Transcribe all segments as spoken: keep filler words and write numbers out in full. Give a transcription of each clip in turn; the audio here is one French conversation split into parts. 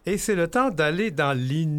Et c'est le temps d'aller dans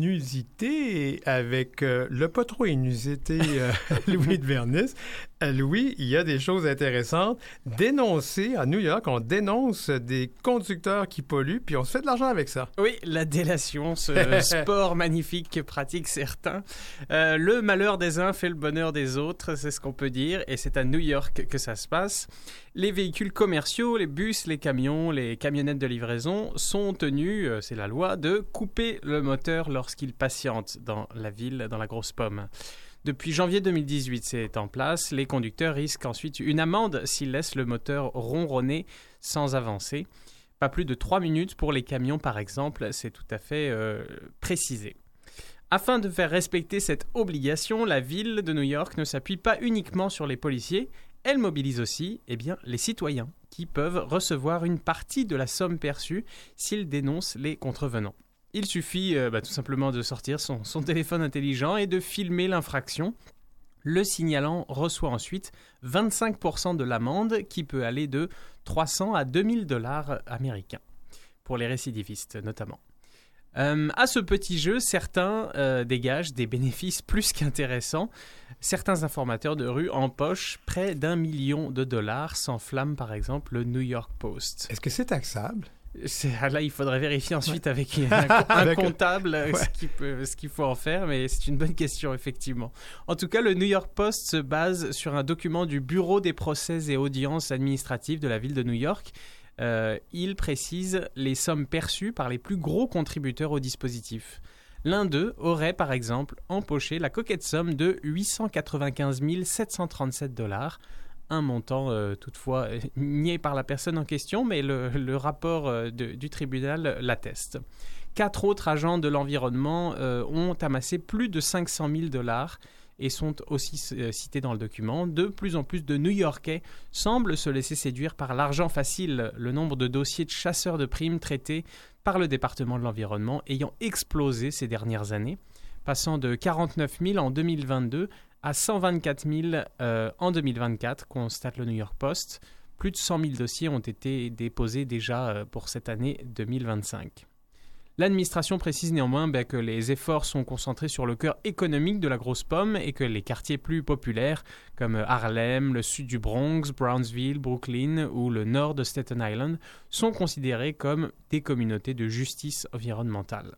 l'inusité avec euh, le pas trop inusité euh, Louis de Vernis. Euh, Louis, il y a des choses intéressantes. Dénoncer, à New York, on dénonce des conducteurs qui polluent, puis on se fait de l'argent avec ça. Oui, la délation, ce sport magnifique que pratiquent certains. Euh, le malheur des uns fait le bonheur des autres, c'est ce qu'on peut dire, et c'est à New York que ça se passe. Les véhicules commerciaux, les bus, les camions, les camionnettes de livraison sont tenus, euh, c'est la loi, de couper le moteur lorsqu'ils patientent dans la ville, dans la grosse pomme. Depuis janvier deux mille dix-huit, c'est en place. Les conducteurs risquent ensuite une amende s'ils laissent le moteur ronronner sans avancer. Pas plus de trois minutes pour les camions, par exemple, c'est tout à fait euh, précisé. Afin de faire respecter cette obligation, la ville de New York ne s'appuie pas uniquement sur les policiers, elle mobilise aussi eh bien, les citoyens qui peuvent recevoir une partie de la somme perçue s'ils dénoncent les contrevenants. Il suffit euh, bah, tout simplement de sortir son, son téléphone intelligent et de filmer l'infraction. Le signalant reçoit ensuite vingt-cinq pour cent de l'amende qui peut aller de trois cents à deux mille dollars américains, pour les récidivistes notamment. Euh, à ce petit jeu, certains euh, dégagent des bénéfices plus qu'intéressants. Certains informateurs de rue empochent près d'un million de dollars, s'enflamme par exemple le New York Post. Est-ce que c'est taxable? C'est, là, il faudrait vérifier ensuite ouais. avec un, un avec comptable ouais. ce, qu'il peut, ce qu'il faut en faire, mais c'est une bonne question, effectivement. En tout cas, le New York Post se base sur un document du Bureau des procès et audiences administratives de la ville de New York. Euh, il précise les sommes perçues par les plus gros contributeurs au dispositif. L'un d'eux aurait, par exemple, empoché la coquette somme de huit cent quatre-vingt-quinze mille sept cent trente-sept dollars, un montant euh, toutefois euh, nié par la personne en question, mais le, le rapport euh, de, du tribunal l'atteste. Quatre autres agents de l'environnement euh, ont amassé plus de cinq cent mille dollars et sont aussi euh, cités dans le document. De plus en plus de New-Yorkais semblent se laisser séduire par l'argent facile, le nombre de dossiers de chasseurs de primes traités par le département de l'environnement ayant explosé ces dernières années, passant de quarante-neuf mille en deux mille vingt-deux à cent vingt-quatre mille euh, en deux mille vingt-quatre, constate le New York Post. Plus de cent mille dossiers ont été déposés déjà euh, pour cette année deux mille vingt-cinq. L'administration précise néanmoins bah, que les efforts sont concentrés sur le cœur économique de la grosse pomme et que les quartiers plus populaires comme Harlem, le sud du Bronx, Brownsville, Brooklyn ou le nord de Staten Island sont considérés comme des communautés de justice environnementale.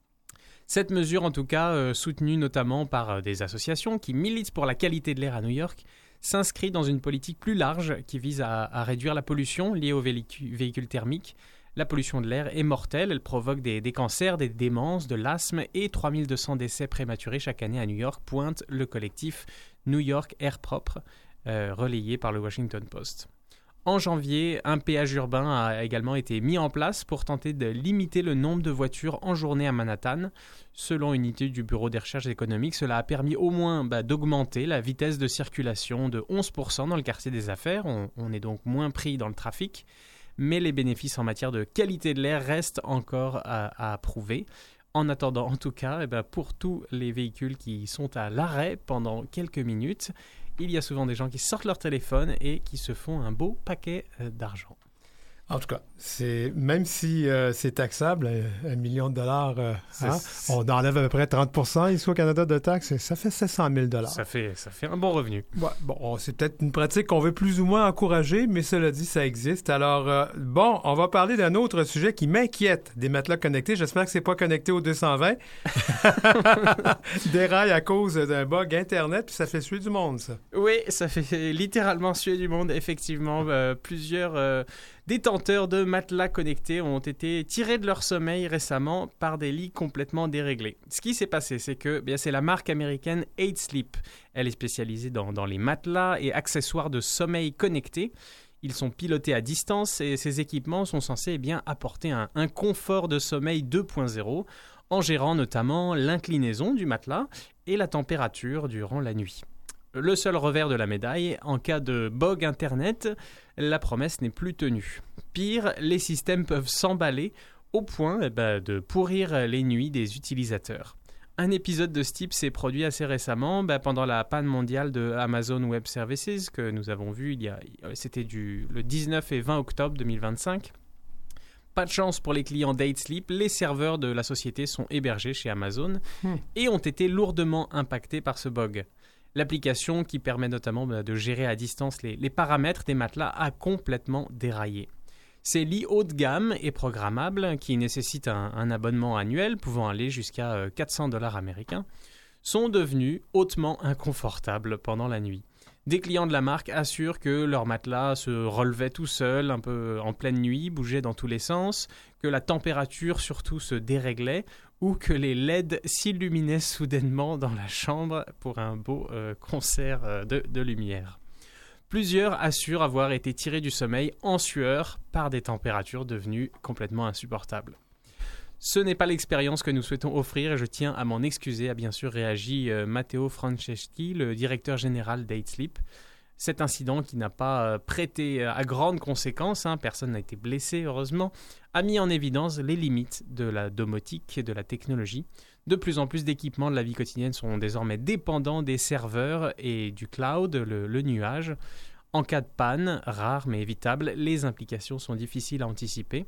Cette mesure, en tout cas, euh, soutenue notamment par euh, des associations qui militent pour la qualité de l'air à New York, s'inscrit dans une politique plus large qui vise à, à réduire la pollution liée aux véhicules, véhicules thermiques. La pollution de l'air est mortelle, elle provoque des, des cancers, des démences, de l'asthme et trois mille deux cents décès prématurés chaque année à New York, pointe le collectif New York Air Propre, euh, relayé par le Washington Post. En janvier, un péage urbain a également été mis en place pour tenter de limiter le nombre de voitures en journée à Manhattan. Selon une étude du Bureau des recherches économiques, cela a permis au moins bah, d'augmenter la vitesse de circulation de onze pour cent dans le quartier des affaires. On, on est donc moins pris dans le trafic. Mais les bénéfices en matière de qualité de l'air restent encore à, à prouver. En attendant, en tout cas, eh ben, pour tous les véhicules qui sont à l'arrêt pendant quelques minutes, il y a souvent des gens qui sortent leur téléphone et qui se font un beau paquet euh, d'argent. En tout cas, c'est, même si euh, c'est taxable, un million de dollars, euh, hein, on enlève à peu près trente pour cent ici au Canada de taxes, ça fait sept cent mille dollars. Ça fait, ça fait un bon revenu. Ouais, bon, c'est peut-être une pratique qu'on veut plus ou moins encourager, mais cela dit, ça existe. Alors, euh, bon, on va parler d'un autre sujet qui m'inquiète, des matelas connectés. J'espère que c'est pas connecté au deux cent vingt. Déraille à cause d'un bug Internet, puis ça fait suer du monde, ça. Oui, ça fait littéralement suer du monde, effectivement. Euh, plusieurs... Euh, Détenteurs de matelas connectés ont été tirés de leur sommeil récemment par des lits complètement déréglés. Ce qui s'est passé, c'est que bien, c'est la marque américaine eight sleep. Elle est spécialisée dans, dans les matelas et accessoires de sommeil connectés. Ils sont pilotés à distance et ces équipements sont censés eh bien, apporter un, un confort de sommeil deux point zéro en gérant notamment l'inclinaison du matelas et la température durant la nuit. Le seul revers de la médaille, en cas de bug Internet, la promesse n'est plus tenue. Pire, les systèmes peuvent s'emballer au point eh ben, de pourrir les nuits des utilisateurs. Un épisode de ce type s'est produit assez récemment ben, pendant la panne mondiale de Amazon Web Services que nous avons vu, il y a, c'était du, le dix-neuf et vingt octobre deux mille vingt-cinq. Pas de chance pour les clients d'EightSleep, les serveurs de la société sont hébergés chez Amazon hmm. et ont été lourdement impactés par ce bug. L'application, qui permet notamment de gérer à distance les, les paramètres des matelas, a complètement déraillé. Ces lits haut de gamme et programmables, qui nécessitent un, un abonnement annuel pouvant aller jusqu'à quatre cents dollars américains, sont devenus hautement inconfortables pendant la nuit. Des clients de la marque assurent que leur matelas se relevait tout seul, un peu en pleine nuit, bougeait dans tous les sens, que la température surtout se déréglait ou que les L E D s'illuminaient soudainement dans la chambre pour un beau euh, concert euh, de, de lumière. Plusieurs assurent avoir été tirés du sommeil en sueur par des températures devenues complètement insupportables. Ce n'est pas l'expérience que nous souhaitons offrir et je tiens à m'en excuser, a bien sûr réagi euh, Matteo Franceschi, le directeur général d'EightSleep. Cet incident, qui n'a pas euh, prêté à grandes conséquences, hein, personne n'a été blessé heureusement, a mis en évidence les limites de la domotique et de la technologie. De plus en plus d'équipements de la vie quotidienne sont désormais dépendants des serveurs et du cloud, le, le nuage. En cas de panne, rare mais évitable, les implications sont difficiles à anticiper.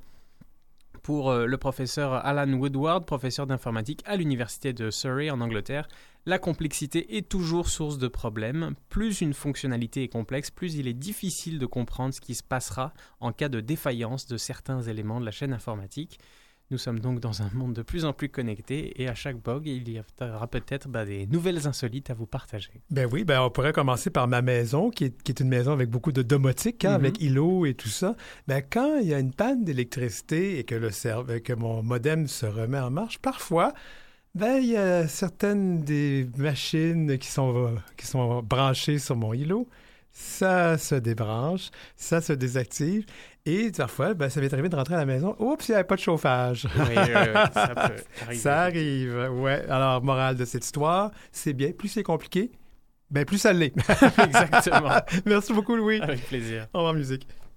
Pour le professeur Alan Woodward, professeur d'informatique à l'université de Surrey en Angleterre, la complexité est toujours source de problèmes. Plus une fonctionnalité est complexe, plus il est difficile de comprendre ce qui se passera en cas de défaillance de certains éléments de la chaîne informatique. Nous sommes donc dans un monde de plus en plus connecté et à chaque bug, il y aura peut-être bah, des nouvelles insolites à vous partager. Ben oui, ben on pourrait commencer par ma maison, qui est, qui est une maison avec beaucoup de domotique, hein, mm-hmm. avec I L O et tout ça. Ben quand il y a une panne d'électricité et que, le serve, que mon modem se remet en marche, parfois, ben il y a certaines des machines qui sont, qui sont branchées sur mon I L O. Ça se débranche, ça se désactive. Et parfois, ben, ça m'est arrivé de rentrer à la maison. Oups, il n'y avait pas de chauffage. Oui, oui, oui, ça peut arriver. Ça arrive, ouais. Alors, morale de cette histoire, c'est bien. Plus c'est compliqué, ben plus ça l'est. Exactement. Merci beaucoup, Louis. Avec plaisir. Au revoir, musique.